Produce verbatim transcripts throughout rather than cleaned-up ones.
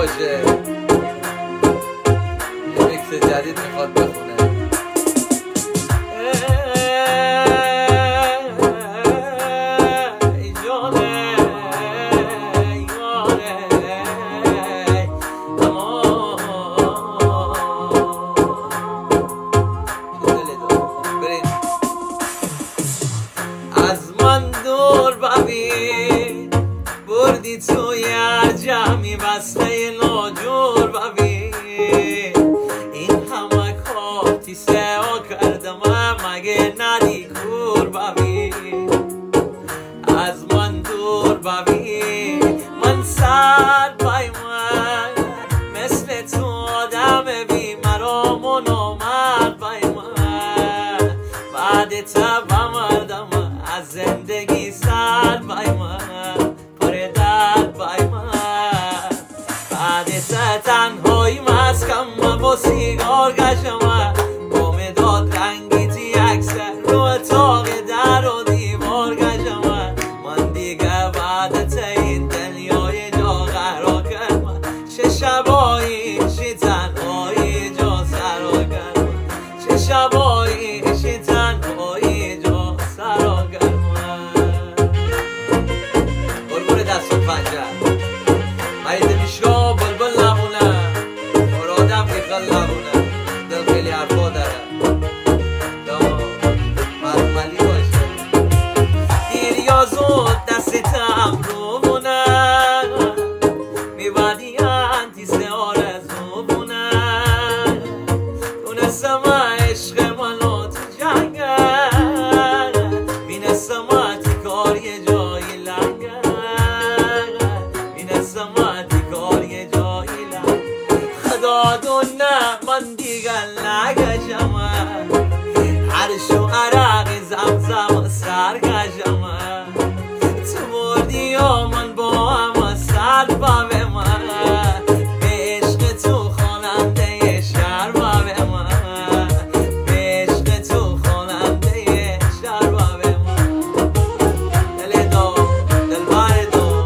باشه. یه میکس جدید میخواد بخونه. از من دور ببین بردی توی جمعی بسته ناجور ببین این همه کارتی سوا کردم مگه ندی کور ببین از من دور ببین من سر بای من مثل تو آدم بی مرام و نامرد بای من بعد تبا مردم از زندگی سر بای من پر درد بای من بعد تنهایی مسکم با سیگار گشم با مداد رنگی تی اکثر رو اتاق در و دیوار گشم من دیگه بعد این دنیای جا قرار کردم چه شبایی چه تنهایی جا سرا کردم چه شبایی چه تنهایی جا سرا کردم برگور دست و پنجه مریض میشگاه بلبل نمونه مرادم بیخل نمونه دل خیلی حرفا داره مرملی باشه دیر یا زود دستم رو بونه میبادی انتی سه آرزو بونه تونستم عشق منو تو جنگل بینستم تی کار یه جایی لنگل بینستم تی کار یه جایی لنگل خدا دونه من دیگر نگشم عرش و عرق زمزم سرگشم تو بردی و من با هم سر بابه من به عشق تو خواننده شهر بابه من به عشق تو خواننده شهر بابه من دل دو دل بار دو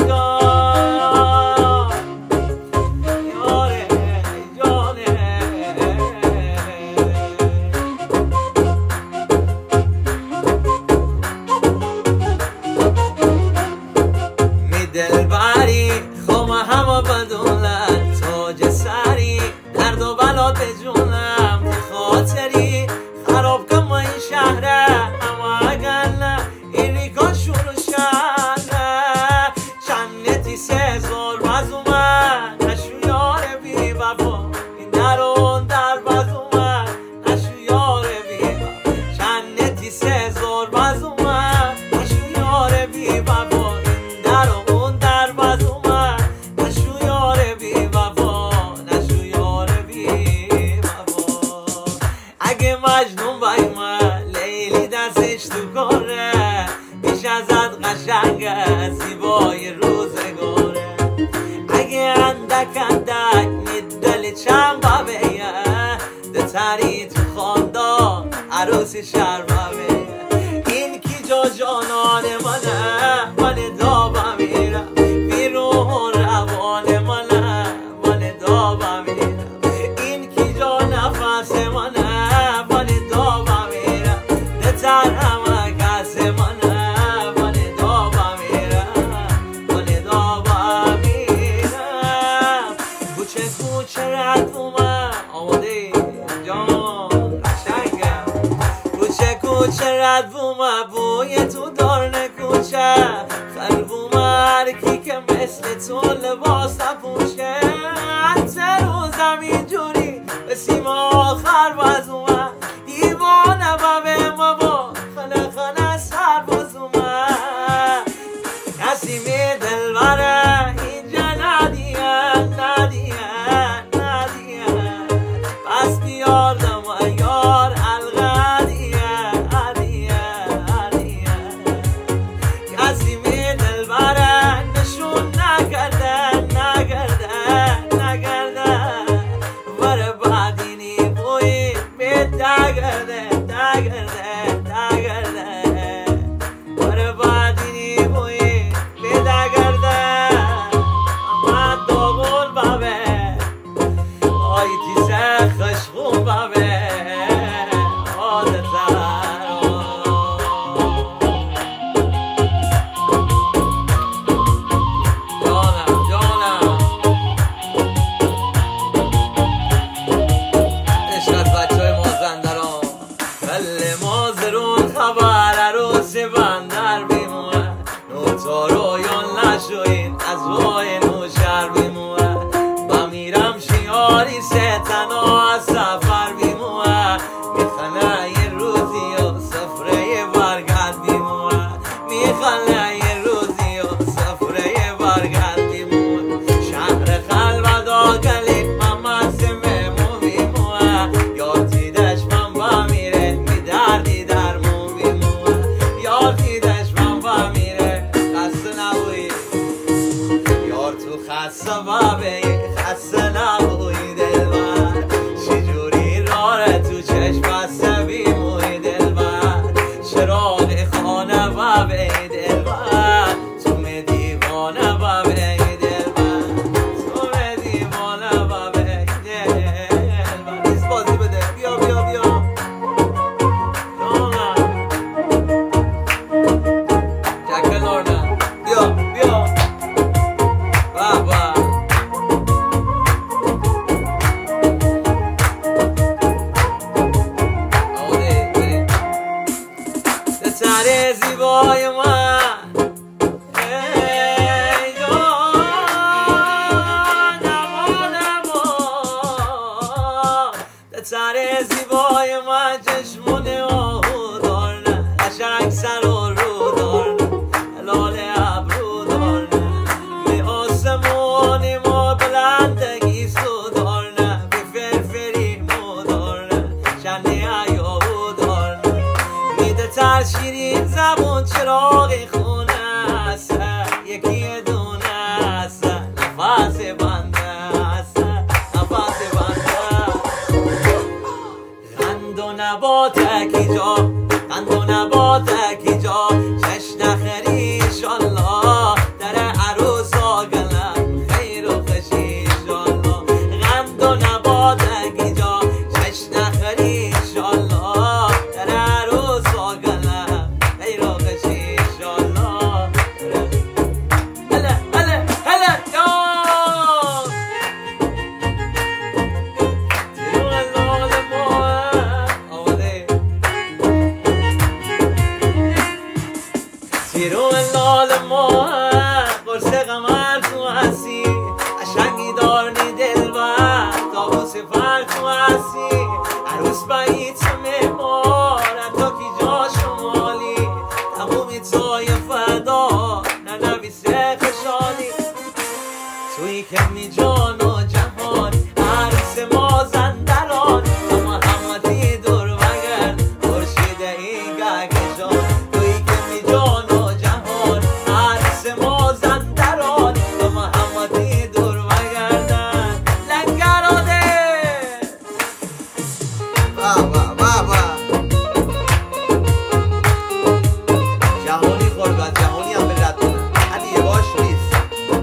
نگاه یاره جانه می دل باری خوام همه بدولت تاج سری درد و بلا به جونم خاطری خراب کم این شهره اما اگر نه این ریکان شروع شهره چند نتی سه زور باز اومد نشو یار بی بابا این در و اون در باز اومد نشو یار بی بابا چند نتی سه زور باز اومد نشو یار بی بابا این در و اون در باز اومد نشو یار بی بابا نشو یار بی بابا اگه مجنون بای من لیلی دستش تو کاره بیش ازت قشنگه زیبای روزگاره اگه اندک اندک میدل چند بابه ده تری تو خاندان عروس شهر بابه این کی جا جانان منه من دابا میرم بیرون روان منه من دابا میرم این کی جا نفس منه من دابا میرم ده تر همه کس منه من دابا میرم من دابا میرم کوچه کوچه رد اومد آماده جان قشنگم کوچه کوچه رد اومد بوی تو دارن کوچه قلب اومد کی که مثل تو لباس نپوشه حتی روزم اینجوری به سیما آخر باز اومد دیوانه بابه بابا خله خله سر باز اومد کسی می دل بره اینجا ندیه ندیه ندیه پس بیار دم یار الغه دیه دیه دیه کسی می دل بره نشون نکرده نکرده نکرده بره بعدینی بوی به چراغ خانه و به دلبر تو می دیوانه و به دلبر تو می دیوانه و به دلبر نیست بازی بده بیا بیا بیا جک لوردن بیا بیا بابا سر زیبای من ای جان نما نما سر زیبای من چشمونه آهو دارن قشنگ سر و رو دارن لال ابرو دارن به آسمانی ما بلندگی سو دارن به فرفری مو دارن شنه ایاهو دارن میده تر شیرین زبون چراغ خونه است یکی دونه است نفس بنده است نفس بنده قند و نباتکی جا قند و نباتکی جا چش نخری انشالله در عروس آگلم خیر و خوشی انشالله قند و نباتکی جا چش نخری انشالله در عروس آگلم خیر و خوشی انشالله هلا هلا هلا جان تیرو اللال ماه آمده تیرو اللال ماه قرص قمر تو هستی قشنگی دارنی دلبر طاووس فر تو هستی عروس بایی تو مهمان تا کی جا شمالی تمومی توی فدا ننویسه خوشحالی توی کمی جان و جهان عروس ما زندران اما همه دور بگرد خورشید این گهگشان توی کمی جان و جهان عروس ما زندران اما همه دور بگردن لنگراده بابا بابا جهانی خورگان جهانی هم به رد کنن علی باش نیست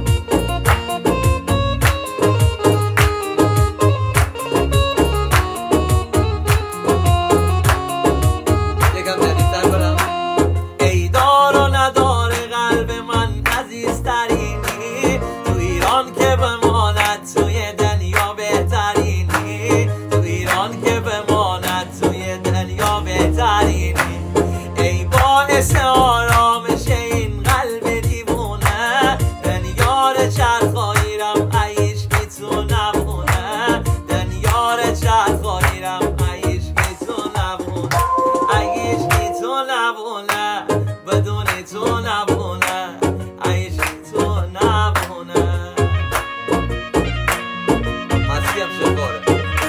یکم جدیدتر برم ای دار و ندار قلب من عزیزترینی تو ایران که بماند توی دنیا بهترینی تو ایران که بماند توی دنیا بهترینی ای باعث آرامش این قلب دیوونه دنیار چرخاییرم عیش بی تو نمونه دنیار چرخاییرم عیش بی تو نمونه عیش بی تو نمونه بدون تو نمونه عیش بی تو نمونه مسیح هم شکاره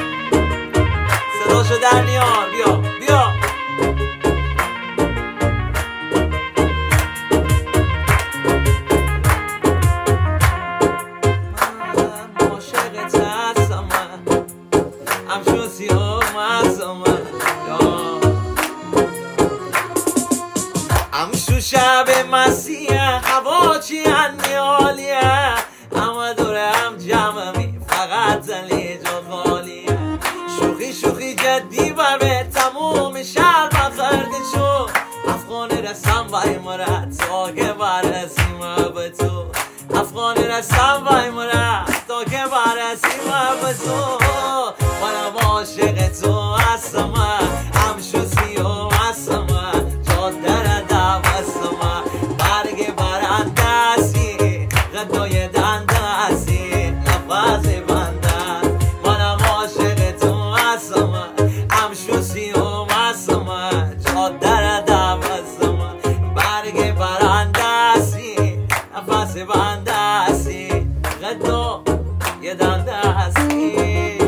صداشو در نیار بیا بیا من عاشقت هستم من همچون سیاه مستم من همشون شب مسیح هوا چی هنی عالیه همه دوره هم جمعمی فقط زلی جا خالیه شوخی شوخی جدی بر به تموم شهر بخرده شو افغان رسم بای مرد تا که برسیم به تو افغان رسم بای مرد تا که برسیم به تو منم عاشق تو هستم همشو سیاه هستم جادر دوستم برگ برنده هستی غدای دنده هستی نفس بنده منم عاشق تو هستم همشو سیاه هستم جادر دوستم برگ برنده هستی نفس بنده هستی غدای دنده هستی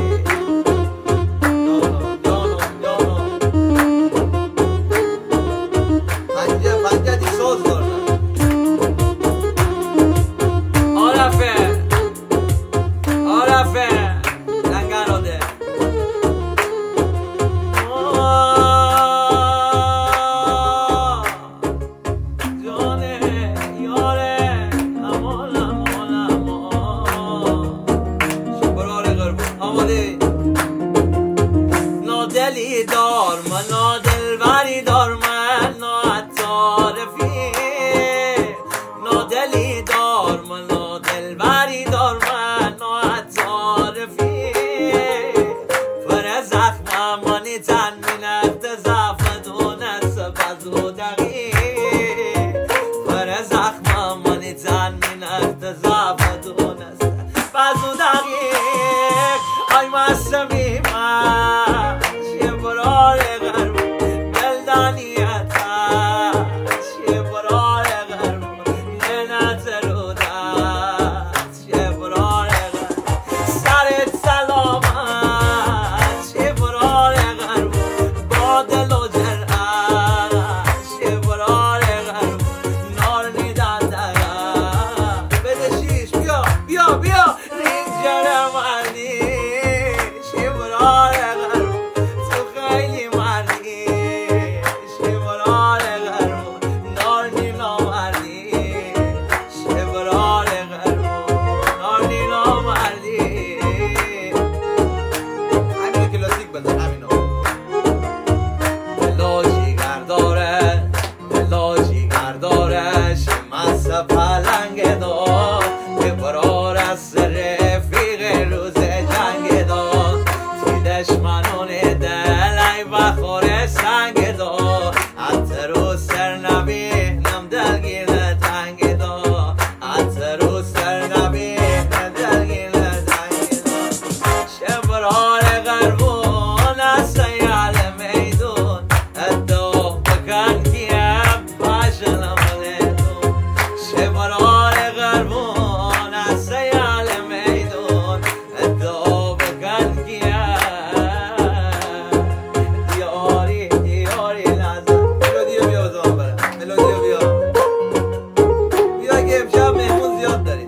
دقی پر زخمم منی تن من ارتزا بدون است بازو دقی آی مستمی من چیه برار غرب دلدانیت چیه برار غرب ننت رو دست چیه برار غرب سرت سلامت چیه برار غرب با دل و جرأت چیه برار غرب نار نیدن دقم بده شیش بیا بیا بیا رینگ جرم مردی چیه برار غرب تو خیلی مردی چیه برار غرب نار نیلا مردی چیه برار غرب نار نیلا مردی همینو کلاسیک بزن همینو دلا جیگر داره دلا جیگر داره شمس پلنگ دار که برار از سر رفیق روز جنگ دار تی دشمنان دل ای بخور سنگ دار حتی رو سر نبینم دلگیر تنگ دار حتی رو سر نبینم دلگیر تنگ دار چه برار غربون از سیال میدون ادو بکن کیم باشنم لیدون چه برار غربون از سیال میدون ادو بکن کیم دیاری دیاری لازم ملودیو بیا بزن برم ملودیو بیا بیا که امشب مهمون زیاد داریم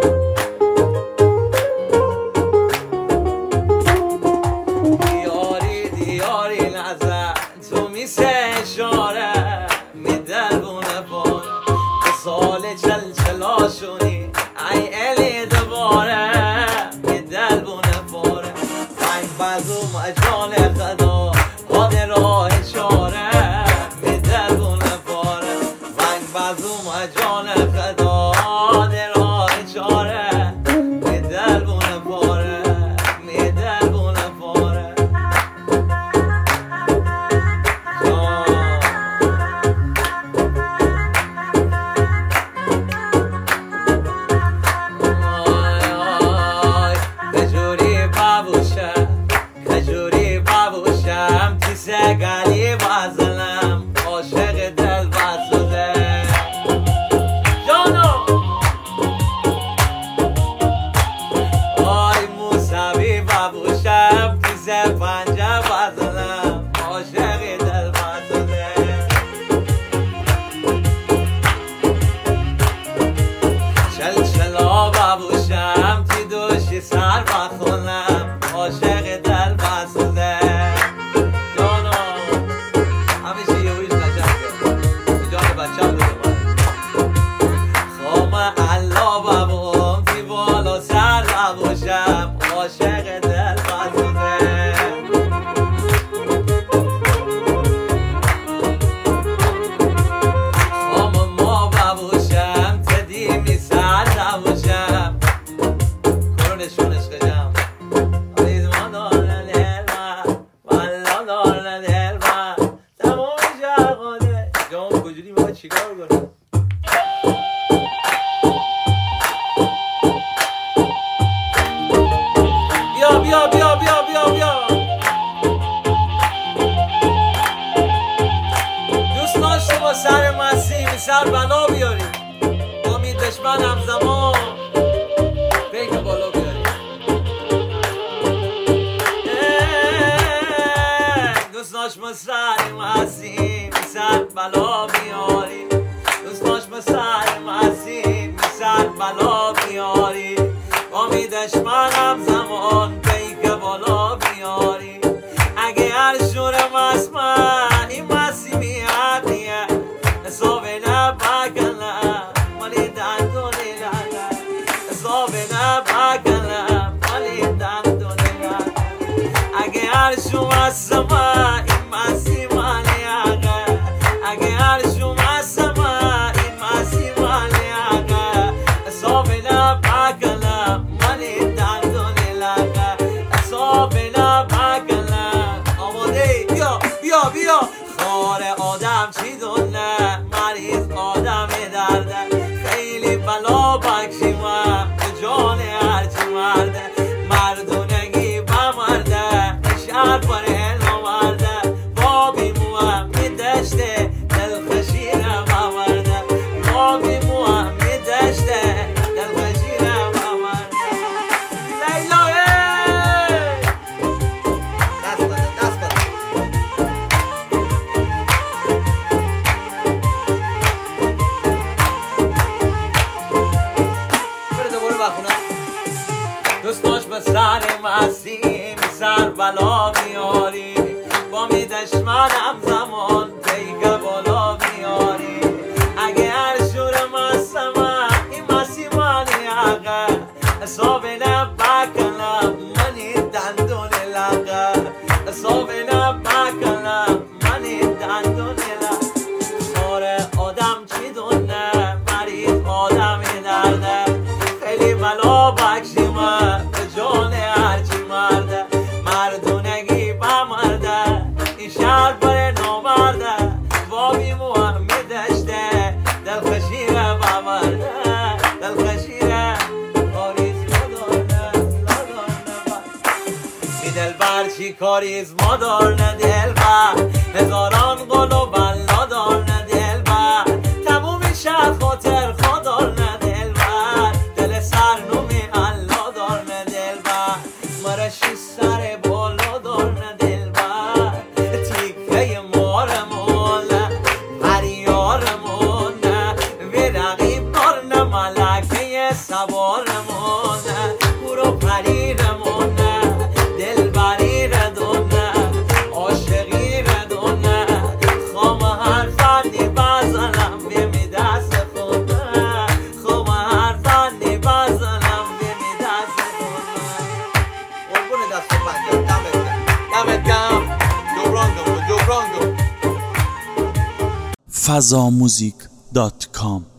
دیاری دیاری نزن تو میسه اشاره میدربونه بان به سال چل چلاشونی ای الی دوباره میدربونه باره پنج بزوم اجان خدا آن راه چاره میدربونه باره پنج بزوم اجان خدا آن راه چاره میدربونه باره میدربونه باره کجوری بابوشم کجوری بابوشم تی سگلی بازلم عاشق دل بازده جانو آی موسوی بابوشم تی سپنجه بازلم عاشق دل بازده چل چلا بابوشم تی دوشی سر بخونم عاشق دل بسوزه جانو همیشه یه ویش قشنگه تو جان بچه هم بده من خوام الله بابوم تی بالا سر بابوشم عاشق دل بسوزه خوام ما بابوشم تدیمی سر بابوشم کرونشون عشق جم آریزمان دارن الما والله دارن الما تمام جرقانه جام کجوری ما چیکار کنم بیا بیا بیا بیا بیا بیا دوست داشته با سر مسیح سر بلا بیاریم امید دشمن همزمان بیک بالا بیاریم دوست داشت ما سر مسیح سر بلا بیاریم دوست داشت ما سر مسیح سر بلا بیاریم امید دشمن همزمان بیک بالا بیاریم اگه هر شورم اسمن این مسیح میادیه حساب نبکنم مالی دندونی لگم حساب نبکنم مالی دندونی لگم اگه هر شما سما این مسیح مالی اگه اگه هر شما سما دل خشیره باورده دل خشیره کاریز مدارنه می دل بر چی کاریز مدارنه دل بر هزاران قل و بلا دارنه دل بر تموم شد خاطر خدارنه دل بر دل سرنومی الله دارنه دل بر مرشی سر بالا دارنه دل بر تیکه مارمون پریارمون وی رقیب دارنه ملکه سوارمون برو پریرمون دل بری ردونه عاشقی ردونه خوام هر فردی بزنم بیمی دست خونه خوام هر فردی بزنم بیمی دست خونه قربون دست و پنجم دمت گرم دمت گرم جبران کن جبران کن فضاموزیک دات کام